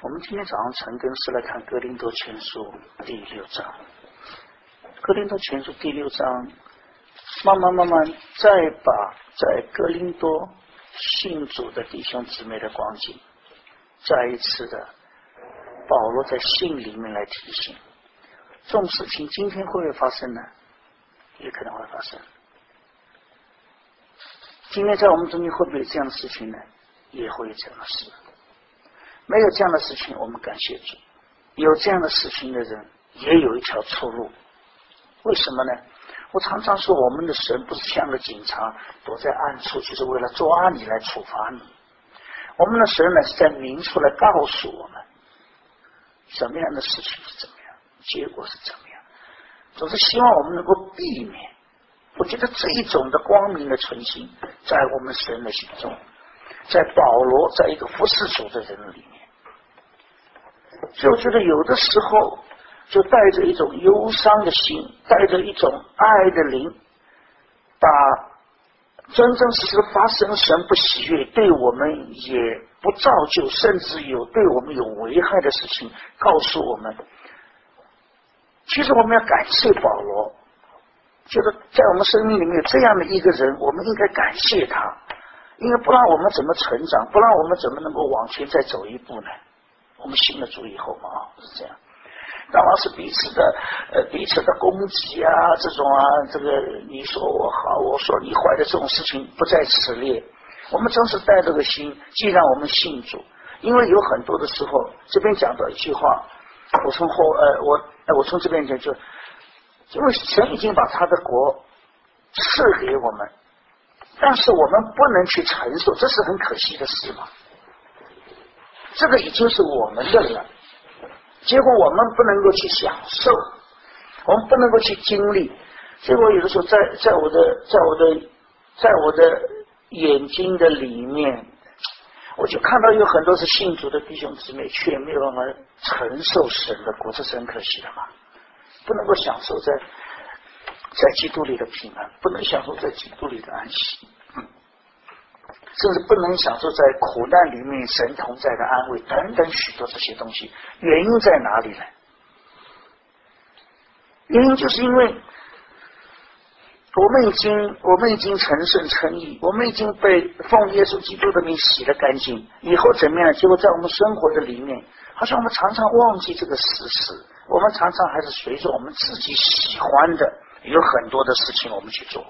我们今天早上晨更是来看哥林多前书第6章。哥林多前书第6章，慢慢再把在哥林多信主的弟兄姊妹的光景，再一次的保罗在信里面来提醒，这种事情今天会不会发生呢？也可能会发生。今天在我们中间会不会有这样的事情呢？也会有这样的事。没有这样的事情，我们感谢主；有这样的事情的人，也有一条出路。为什么呢？我常常说，我们的神不是像个警察躲在暗处，就是为了抓你来处罚你。我们的神呢，是在明处来告诉我们，什么样的事情是怎么样，结果是怎么样。总是希望我们能够避免。我觉得这一种的光明的存心，在我们神的心中，在保罗在一个服侍主的人里面，所以我觉得有的时候就带着一种忧伤的心，带着一种爱的灵，把真真实实发生神不喜悦，对我们也不造就，甚至有对我们有危害的事情告诉我们。其实我们要感谢保罗，觉得在我们生命里面有这样的一个人，我们应该感谢他，因为不然我们怎么成长，不然我们怎么能够往前再走一步呢？我们信了主以后嘛，是这样。当然是彼此的攻击啊，这种啊，这个你说我好，我说你坏的这种事情不在此列。我们真是带这个心，既然我们信主，因为有很多的时候，这边讲到一句话，我从这边讲就。因为神已经把他的国赐给我们，但是我们不能去承受，这是很可惜的事嘛。这个已经是我们的了，结果我们不能够去享受，我们不能够去经历。结果有的时候在我的眼睛的里面，我就看到有很多是信主的弟兄姊妹，却没有办法承受神的国，这是很可惜的嘛。不能够享受在基督里的平安，不能享受在基督里的安息，甚至不能享受在苦难里面神同在的安慰等等许多这些东西。原因在哪里呢？原因就是因为我们已经成圣称义，我们已经被奉耶稣基督的名洗了干净，以后怎么样？结果在我们生活的里面，好像我们常常忘记这个事实，我们常常还是随着我们自己喜欢的，有很多的事情我们去做。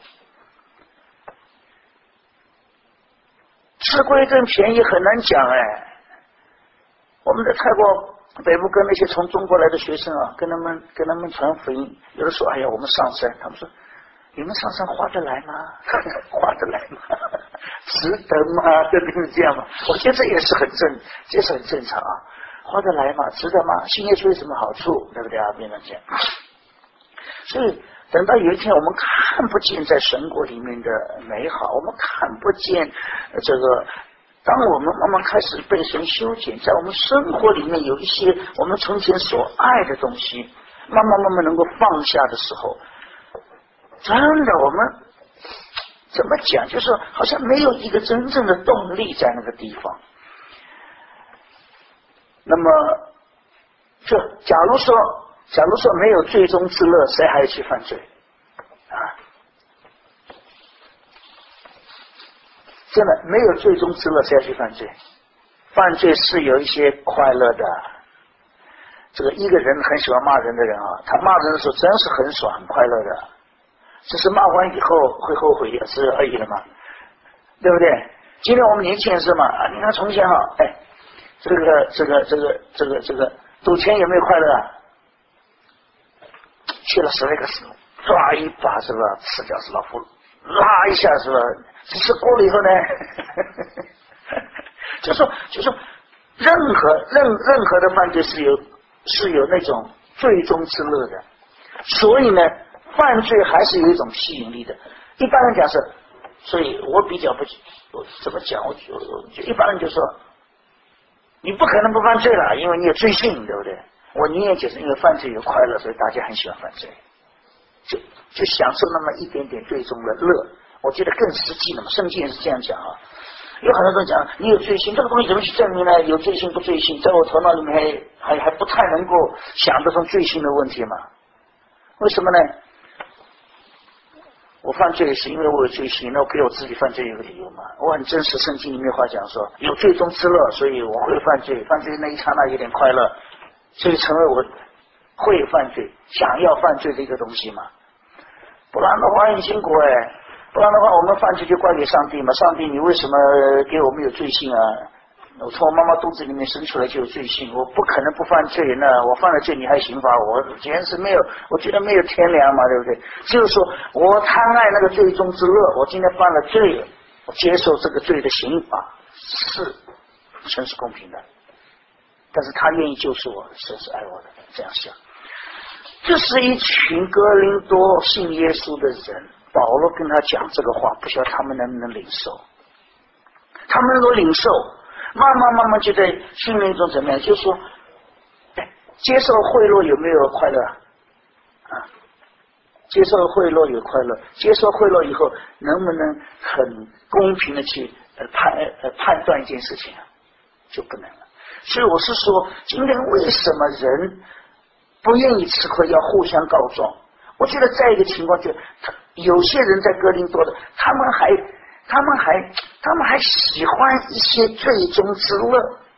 吃亏跟便宜很难讲哎。我们在泰国北部跟那些从中国来的学生啊，跟他们传福音，有的说哎呀我们上山，他们说你们上山划得来吗？划得来吗？值得吗？对不对？这样吗？我觉得这也是这是很正常啊。划得来吗？值得吗？信耶稣有什么好处？对不对啊？别人讲。所以等到有一天我们看不见在神国里面的美好，我们看不见这个，当我们慢慢开始被神修剪，在我们生活里面有一些我们从前所爱的东西，慢慢能够放下的时候，真的我们怎么讲，就是好像没有一个真正的动力在那个地方。那么就假如说没有最终之乐，谁还要去犯罪啊？真的没有最终之乐，谁要去犯罪？犯罪是有一些快乐的。这个一个人很喜欢骂人的人啊，他骂人的时候真是很爽很快乐的，只是骂完以后会后悔也是而已了嘛，对不对？今天我们年轻人是嘛，你看从前哎，这个赌钱有没有快乐啊？去了10个时候，抓一把是吧？赤脚是老虎，拉一下是吧？只是过了以后呢，就说任何的犯罪是有那种最终之乐的，所以呢，犯罪还是有一种吸引力的。一般人讲是，所以我比较我怎么讲？我就一般人就说，你不可能不犯罪了，因为你有罪性，对不对？我宁愿就是因为犯罪有快乐，所以大家很喜欢犯罪，就享受那么一点点最终的乐。我觉得更实际的嘛，圣经也是这样讲啊。 有很多人讲你有罪性，这个东西怎么去证明呢？有罪性不罪性，在我头脑里面还不太能够想得通罪性的问题嘛？为什么呢？我犯罪是因为我有罪性，那我给我自己犯罪有个理由嘛？我很真实，圣经里面话讲说有罪中之乐，所以我会犯罪，犯罪那一刹那有点快乐，所以成为我会犯罪、想要犯罪的一个东西嘛。不然的话很辛苦不然的话我们犯罪就怪给上帝嘛。上帝你为什么给我们有罪性啊？我从我妈妈肚子里面生出来就有罪性，我不可能不犯罪，那我犯了罪你还刑罚我，简直是没有，我觉得没有天良嘛，对不对？就是说我贪爱那个罪中之乐，我今天犯了罪，我接受这个罪的刑罚，是神是公平的，但是他愿意救赎我，神是爱我的，这样想。这是一群哥林多信耶稣的人，保罗跟他讲这个话，不晓得他们能不能领受。他们能够领受，慢慢就在训练中怎么样？就是说，接受贿赂有没有快乐啊？接受贿赂有快乐，接受贿赂以后能不能很公平的去判断一件事情啊？就不能了。所以我是说，今天为什么人不愿意吃亏，要互相告状？我觉得在一个情况就，有些人在哥林多的，他们还喜欢一些罪中之乐，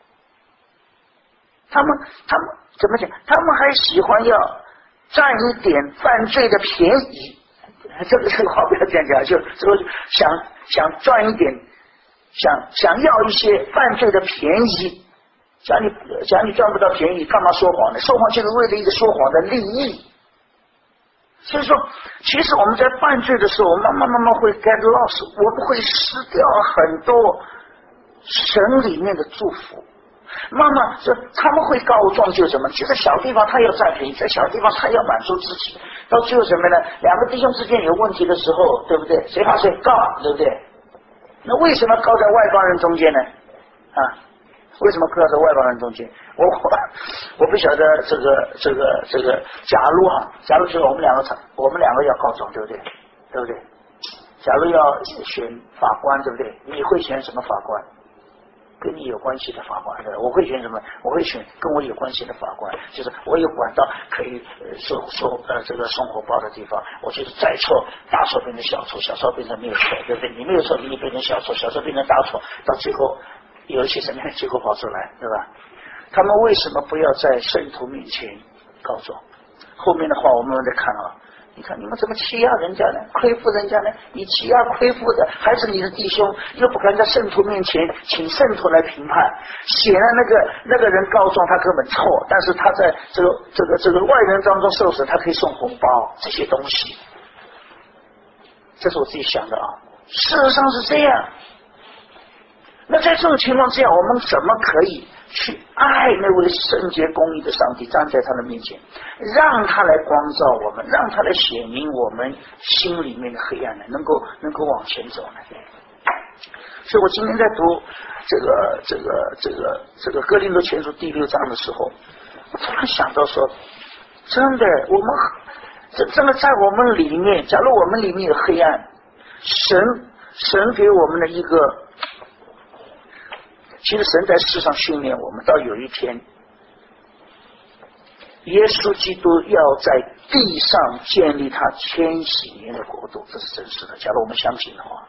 他们怎么讲？他们还喜欢要占一点犯罪的便宜。这个话不要这样讲，就想赚一点，想要一些犯罪的便宜。讲你赚不到便宜，干嘛说谎呢？说谎就是为了一个说谎的利益。所以说，其实我们在犯罪的时候，慢慢会 get lost， 我们会失掉很多神里面的祝福。慢慢他们会告状，就什么？就在小地方他要占便宜，在小地方他要满足自己，到最后什么呢？两个弟兄之间有问题的时候，对不对？谁怕谁告，对不对？那为什么告在外邦人中间呢？为什么告在外邦人中间？我不晓得这个，假如说我们两个要告状，对不对？对不对？假如要选法官，对不对？你会选什么法官？跟你有关系的法官，对吧？我会选什么？我会选跟我有关系的法官，就是我有管道可以这个送火包的地方，我就是再错，大错变成小错，小错变成没有错，对不对？你没有错，你变成小错，小错变成大错，到最后有一些什么样的结果跑出来，对吧？他们为什么不要在圣徒面前告状？后面的话我们再看你看你们怎么欺压人家呢？亏负人家呢？你欺压亏负的还是你的弟兄，又不敢在圣徒面前请圣徒来评判。显然那个人告状他根本错，但是他在这个外人当中受死，他可以送红包这些东西。这是我自己想的事实上是这样。那在这种情况之下，我们怎么可以去爱那位圣洁公义的上帝，站在他的面前，让他来光照我们，让他来显明我们心里面的黑暗呢？能够往前走呢？所以我今天在读这个哥林多前书第6章的时候，我突然想到说，真的，我们真的在我们里面，假如我们里面有黑暗，神给我们的一个。其实神在世上训练我们，到有一天耶稣基督要在地上建立他1000年的国度，这是真实的。假如我们相信的话，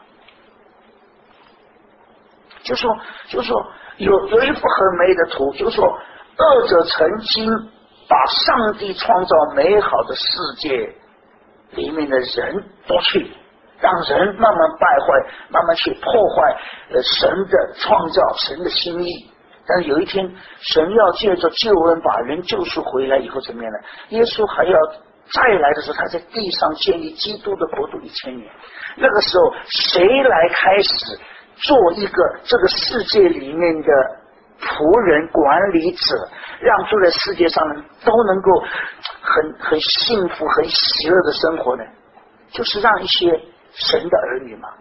就说有一幅很美的图，就说恶者曾经把上帝创造美好的世界里面的人夺去，让人慢慢败坏，慢慢去破坏神的创造，神的心意。但是有一天神要借着救恩把人救赎回来以后怎么样呢？耶稣还要再来的时候，他在地上建立基督的国度1000年。那个时候谁来开始做一个这个世界里面的仆人管理者，让住在世界上的人都能够很幸福很喜乐的生活呢？就是让一些神的儿女嘛。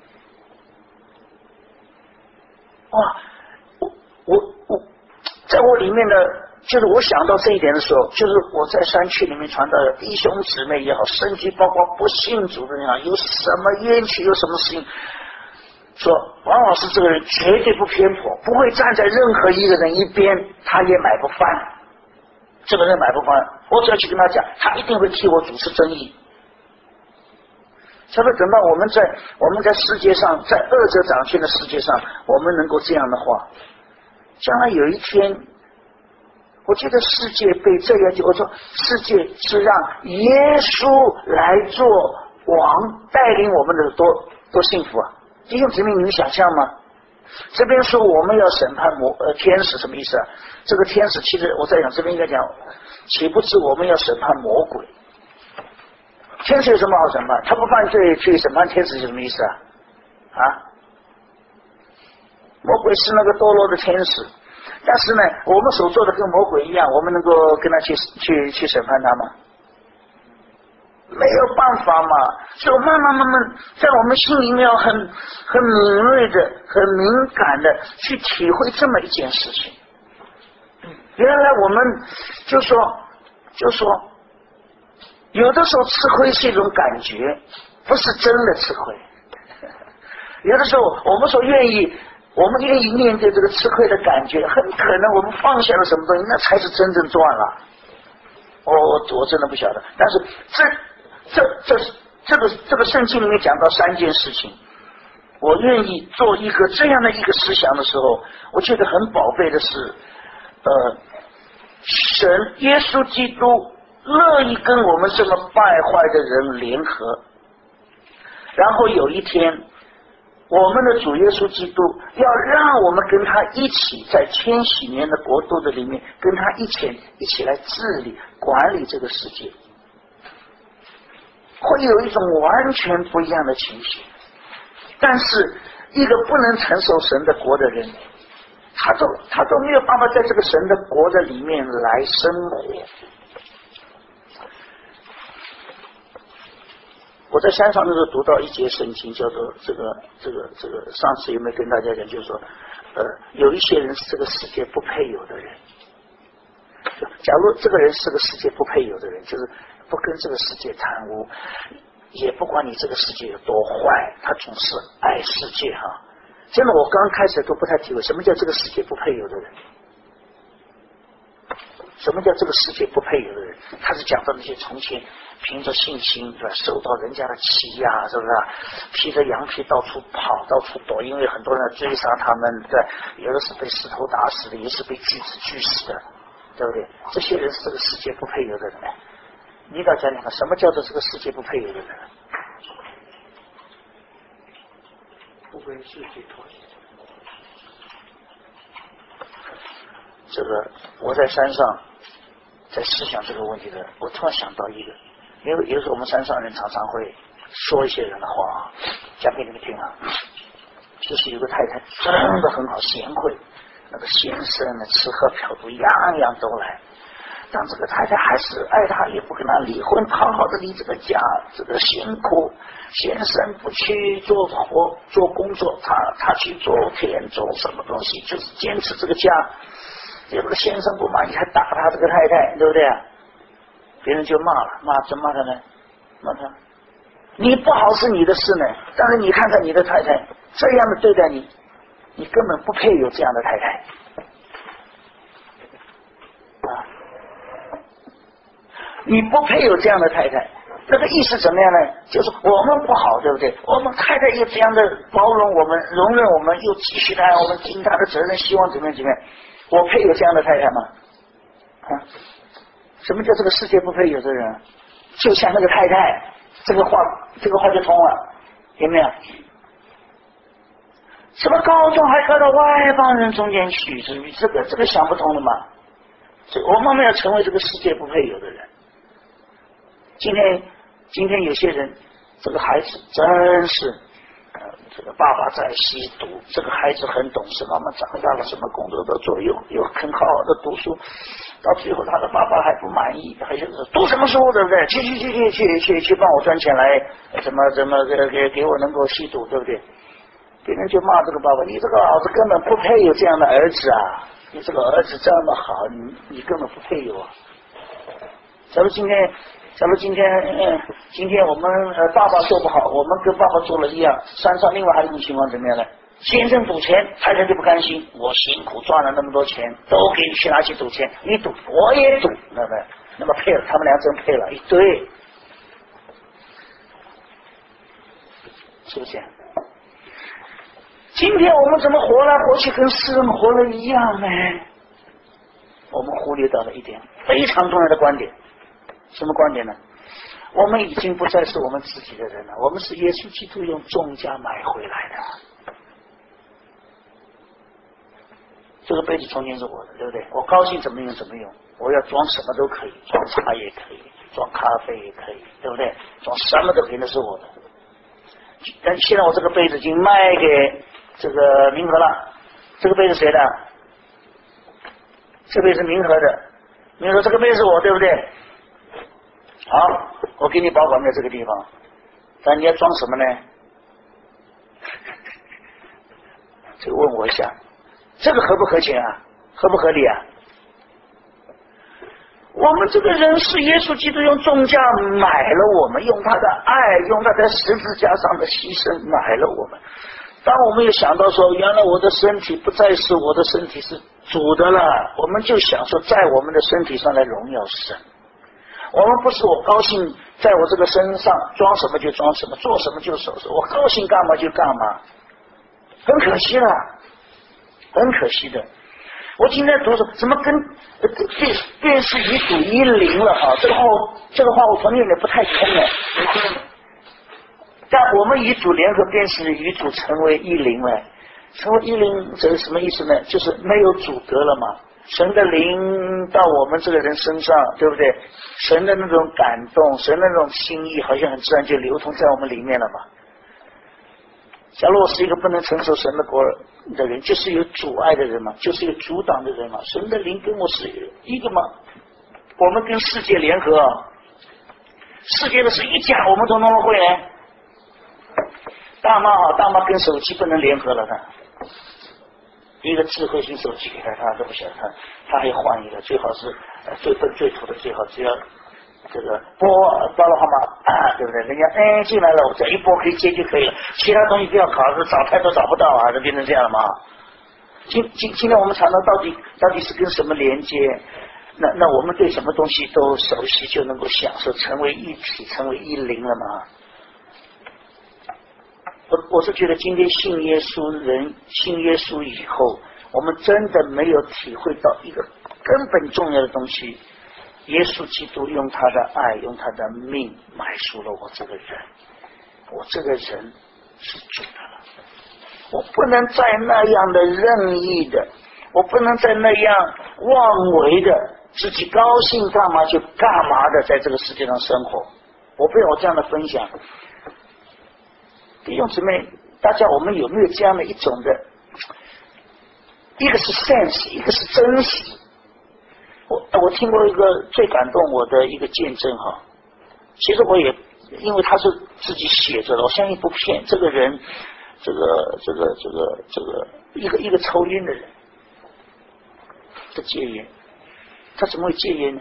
哇，我在我里面的，就是我想到这一点的时候，就是我在山区里面传道的弟兄姊妹也好，甚至包括不信主的人啊，有什么冤屈，有什么事情， 说王老师这个人绝对不偏颇，不会站在任何一个人一边，他也买不翻。这个人买不翻，我只要去跟他讲，他一定会替我主持正义。他说等到我们在世界上，在恶者掌权的世界上，我们能够这样的话，将来有一天，我觉得世界被这样，我说世界是让耶稣来做王，带领我们的多幸福啊！弟兄姊妹，你们想象吗？这边说我们要审判天使，什么意思啊？这个天使其实我在讲这边应该讲，岂不知我们要审判魔鬼？天使有什么好审判？他不犯罪去审判天使是什么意思啊？啊？魔鬼是那个堕落的天使，但是呢，我们所做的跟魔鬼一样，我们能够跟他去审判他吗？没有办法嘛，所以慢慢在我们心里面要很敏锐的、很敏感的去体会这么一件事情。原来我们就说有的时候吃亏是一种感觉，不是真的吃亏。有的时候我们愿意面对这个吃亏的感觉，很可能我们放下了什么东西，那才是真正赚了。我真的不晓得，但是这个圣经里面讲到3件事情，我愿意做一个这样的一个思想的时候，我觉得很宝贝的是，神耶稣基督乐意跟我们这么败坏的人联合，然后有一天，我们的主耶稣基督要让我们跟他一起在千禧年的国度的里面，跟他一起来治理管理这个世界。会有一种完全不一样的情形，但是一个不能承受神的国的人，他都没有办法在这个神的国的里面来生活。我在山上的时候读到一节圣经，叫做这个，上次有没有跟大家讲，就是说，有一些人是这个世界不配有的人。假如这个人是个世界不配有的人，就是不跟这个世界贪污，也不管你这个世界有多坏，他总是爱世界哈。真的，我刚开始都不太体会什么叫这个世界不配有的人。什么叫这个世界不配有的人？他是讲到那些从前凭着信心对吧，受到人家的欺压，是不是披着羊皮到处跑到处躲，因为很多人追杀他们，对，有的是被石头打死的，也是被锯子锯死的，对不对？这些人是这个世界不配有的人。你到讲讲看，什么叫做这个世界不配有的人？不跟世界妥协。这个我在山上在思想这个问题的，我突然想到一个，因为有时候我们山上人常常会说一些人的话啊，讲给你们听啊。就是有个太太真的很好，贤惠，那个先生呢吃喝嫖赌样样都来，但这个太太还是爱他，也不跟他离婚，好好的离这个家，这个辛苦，先生不去做活做工作，他去做田做什么东西，就是坚持这个家。这个先生不满意，还打他这个太太，对不对啊？别人就骂了，怎么骂他呢？骂他，你不好是你的事呢，但是你看看你的太太这样的对待你，你根本不配有这样的太太啊！你不配有这样的太太。那个意思怎么样呢？就是我们不好，对不对？我们太太又这样的包容我们、容忍我们，又继续爱我们，尽他的责任，希望怎么样？我配有这样的太太吗？啊？什么叫这个世界不配有的人？就像那个太太，这个话就通了，有没有？什么高中还高到外邦人中间去？这个想不通的嘛？我们要成为这个世界不配有的人。今天有些人，这个孩子真是。这个爸爸在吸毒，这个孩子很懂事，慢慢长大了，什么工作都做，又很好好的读书，到最后他的爸爸还不满意，还是读什么书，对不对？去帮我赚钱来，怎么给我能够吸毒，对不对？别人就骂这个爸爸，你这个儿子根本不配有这样的儿子啊！你这个儿子这么好，你根本不配有啊！假如今天假如今天我们爸爸做不好，我们跟爸爸做了一样，山上另外还有一种情况怎么样呢？先生赌钱，太太就不甘心，我辛苦赚了那么多钱，都给你去拿去赌钱，你赌我也赌，那么配了，他们俩真配了一对，是不是？今天我们怎么活来活去跟世人活了一样呢？我们忽略到了一点非常重要的观点，什么观点呢？我们已经不再是我们自己的人了，我们是耶稣基督用重价买回来的。这个杯子从前是我的，对不对？我高兴怎么用怎么用，我要装什么都可以，装茶也可以，装咖啡也可以，对不对？装什么都可以，那是我的。但现在我这个杯子已经卖给这个明和了，这个杯子谁的？这杯是明和的，明和说这个杯是我，对不对？好，我给你保管在这个地方，但你要装什么呢？这个问我一下，这个合不合情啊？合不合理啊？我们这个人是耶稣基督用重价买了我们，用他的爱，用他在十字架上的牺牲买了我们。当我们也想到说，原来我的身体不再是我的身体，是主的了，我们就想说在我们的身体上来荣耀神。我们不是我高兴在我这个身上装什么就装什么，做什么就做什么，我高兴干嘛就干嘛，很可惜了，很可惜的。我今天读说怎么跟便是与主一灵了啊？这个话我从有点不太通了。但我们与主联合，便是与主成为一灵了。成为一灵，这是什么意思呢？就是没有阻隔了嘛。神的灵到我们这个人身上，对不对？神的那种感动，神的那种心意，好像很自然就流通在我们里面了嘛。假如我是一个不能承受神的国的人，就是有阻碍的人嘛，就是有阻挡的人嘛。神的灵跟我是一个嘛，我们跟世界联合，世界的是一家，我们统统会呢。大妈跟手机不能联合了，一个智慧型手机给他都不晓得，他还要换一个，最好是最笨最土的，最好只要这个拨了号码对不对？人家进来了，我这一拨可以接就可以了，其他东西不要考，找太多找不到啊，就变成这样了嘛。今天我们谈到到底是跟什么连接？那我们对什么东西都熟悉，就能够享受成为一体，成为一灵了吗？我是觉得今天信耶稣以后，我们真的没有体会到一个根本重要的东西。耶稣基督用他的爱，用他的命买赎了我这个人，我这个人是主的了。我不能再那样的任意的，我不能再那样妄为的，自己高兴干嘛就干嘛的在这个世界上生活。我不要我这样的分享。弟兄姊妹，大家我们有没有这样的一种的，一个是 sense， 一个是珍惜。我听过一个最感动我的一个见证哈，其实我也因为他是自己写着的，我相信不骗。这个人，这个一个抽烟的人，他戒烟，他怎么会戒烟呢？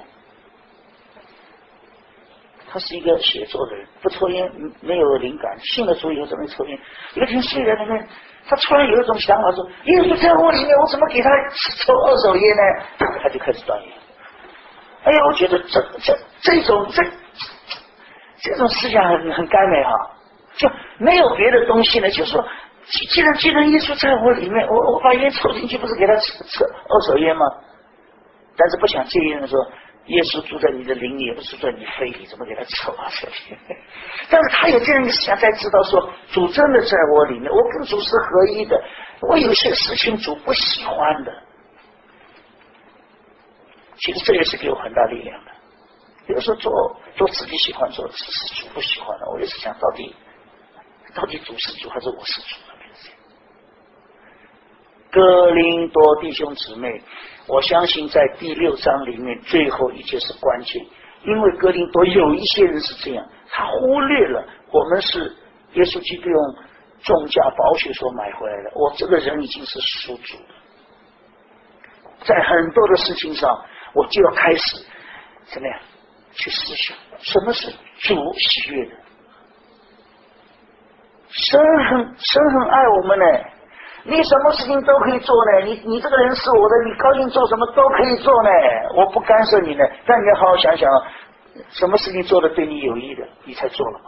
他是一个写作的人，不抽烟，没有灵感，信了主以后怎么会抽烟？有一天睡在那边，他突然有一种想法说：耶稣在我里面，我怎么给他抽二手烟呢？他就开始断烟。哎呀，我觉得这种思想很甘美哈，就没有别的东西呢，就说既然耶稣在我里面，我把烟抽进去，不是给他抽二手烟吗？但是不想戒烟的说。耶稣住在你的灵里，也不是住在你肺里，怎么给他抽啊？但是他有这样一个想，才知道说主真的在我里面，我跟主是合一的。我有些事情主不喜欢的，其实这也是给我很大力量的。有时候做自己喜欢做的事，是主不喜欢的。我也是想到底主是主还是我是主呢？哥林多弟兄姊妹，我相信在第6章里面最后一节是关键，因为哥林多有一些人是这样，他忽略了我们是耶稣基督用重价宝血所买回来的，我这个人已经是属主的，在很多的事情上我就要开始怎么样去思想什么是主喜悦的。神很爱我们呢，你什么事情都可以做呢，你这个人是我的，你高兴做什么都可以做呢，我不干涉你呢，但你要好好想想，什么事情做的对你有益的，你才做了嘛。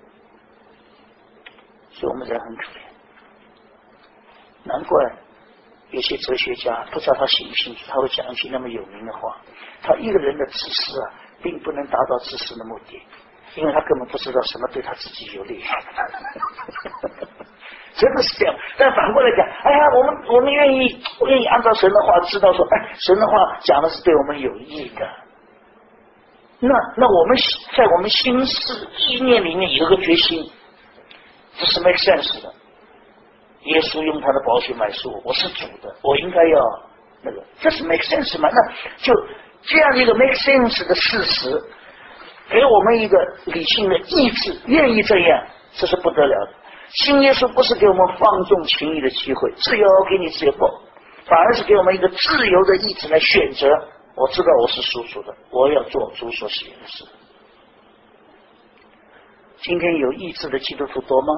所以我们人很可怜，难怪有些哲学家不知道他信不信，他会讲一句那么有名的话，他一个人的自私啊，并不能达到自私的目的，因为他根本不知道什么对他自己有利。真的是这样。但反过来讲，哎呀，我们愿意按照神的话知道说，哎，神的话讲的是对我们有益的。那我们在我们心思意念里面有个决心，这是 make sense 的。耶稣用他的宝血买赎我是主的，我应该要那个，这是 make sense 嘛？那就这样一个 make sense 的事实，给我们一个理性的意志，愿意这样，这是不得了的。信耶稣不是给我们放纵情欲的机会，自由给你自由不，反而是给我们一个自由的意志来选择。我知道我是属主的，我要做主所喜悦的事。今天有意志的基督徒多吗？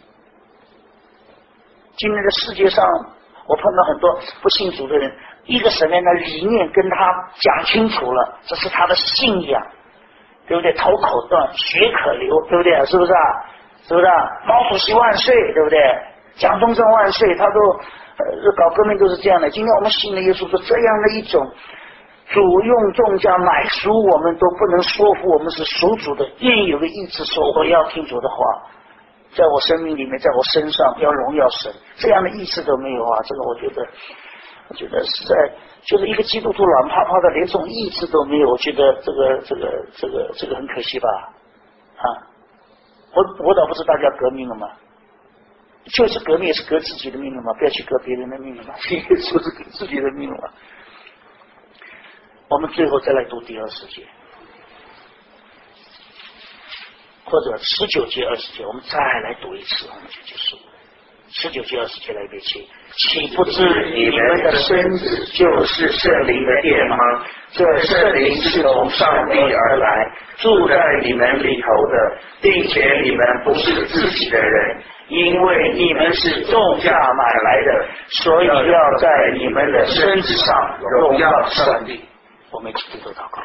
今天的世界上，我碰到很多不信主的人，一个什么样的理念跟他讲清楚了，这是他的信仰，对不对？头口断，血可流，对不对？是不是啊？是不是啊？毛主席万岁，对不对？蒋中正万岁，他都搞革命都是这样的。今天我们信的耶稣说，这样的一种主用重价买赎我们，都不能说服我们是属主的，愿意有个意志说我要听主的话，在我生命里面，在我身上要荣耀神，这样的意志都没有啊！这个我觉得实在就是一个基督徒软趴趴的，连这种意志都没有，我觉得这个很可惜吧？啊！我倒不是大家革命了吗？就是革命也是革自己的命了吗？不要去革别人的命了吗？耶稣是革自己的命了吗？我们最后再来读第20节，或者19节、20节，我们再来读一次，我们就结束。19节、20节来一遍，岂不知你们的身子就是圣灵的殿吗？这圣灵是从上帝而来，住在你们里头的，并且你们不是自己的人，因为你们是重价买来的，所以要在你们的身子上荣耀上帝。我们一起低头祷告。